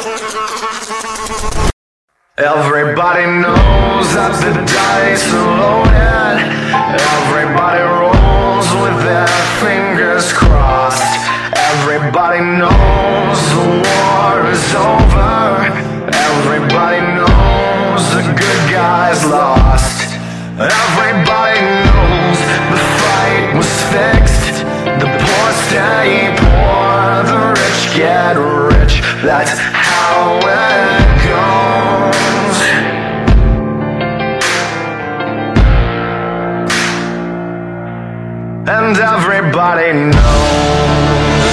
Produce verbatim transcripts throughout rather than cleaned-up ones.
Everybody knows that the dice are loaded. Everybody rolls with their fingers crossed. Everybody knows the war is over. Everybody knows the good guys lost. Everybody knows the fight was fixed. The poor stay poor, the rich get rich. That's how it goes. And everybody knows,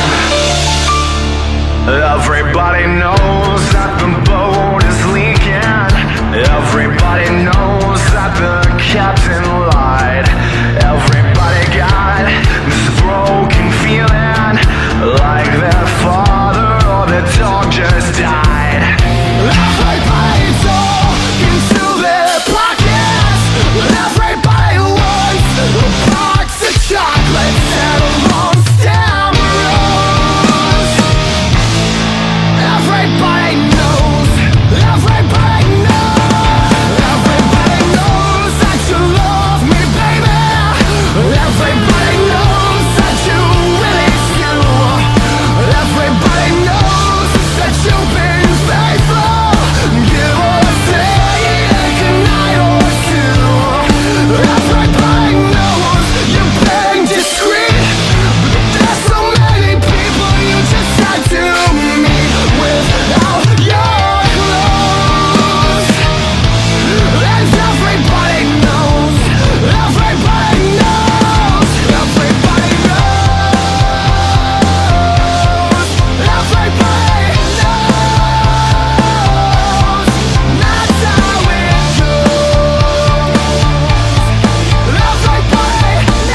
everybody knows that the boat is leaking. Everybody knows that the captain lied. Everybody got this broken feeling, like their father or their dog just died. Everybody's all into their pockets. Everybody wants a box of chocolates and a long stem rose. Everybody knows, everybody knows, everybody knows that you love me, baby. Everybody knows that you really do. Everybody knows that you've been faithful. Give or take a night or two. Everybody knows you've been discreet, but there's so many people you just had to meet without your clothes. And everybody knows, everybody knows, everybody knows, everybody knows. That's how it goes. Everybody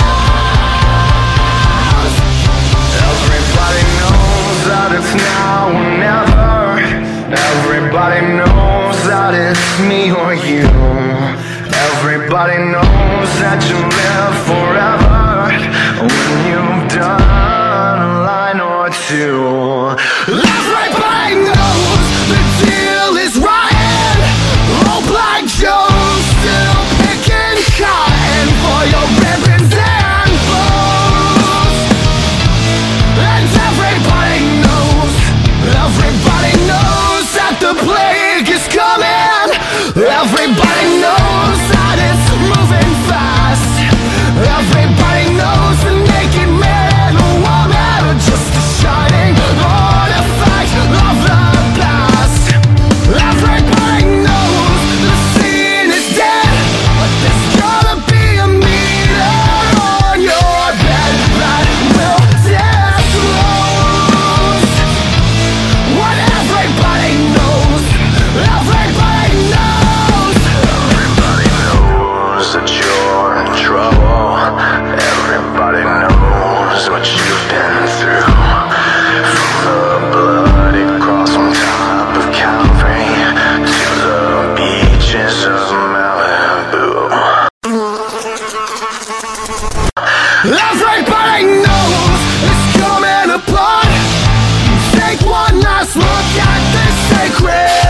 knows. Everybody knows that it's now or never. Everybody knows that it's me or you. Everybody knows that you live forever when you've done a line or two. Everybody knows the deal is rotten. Old Black Joe's still picking cotton for your ribbons and bows. And everybody knows, everybody knows that the plague is coming. Everybody knows that it's moving fast. Everybody knows the naked man or woman are just a shining artifact of the past. Everybody knows the scene is dead, but there's gonna be a meter on your bed that will disclose what everybody knows. Everybody knows. Everybody knows that you're in trouble. Everybody knows what you've been through. From the bloody cross on top of Calvary to the beaches of Malibu. Everybody knows it's coming apart. Take one last look at this sacred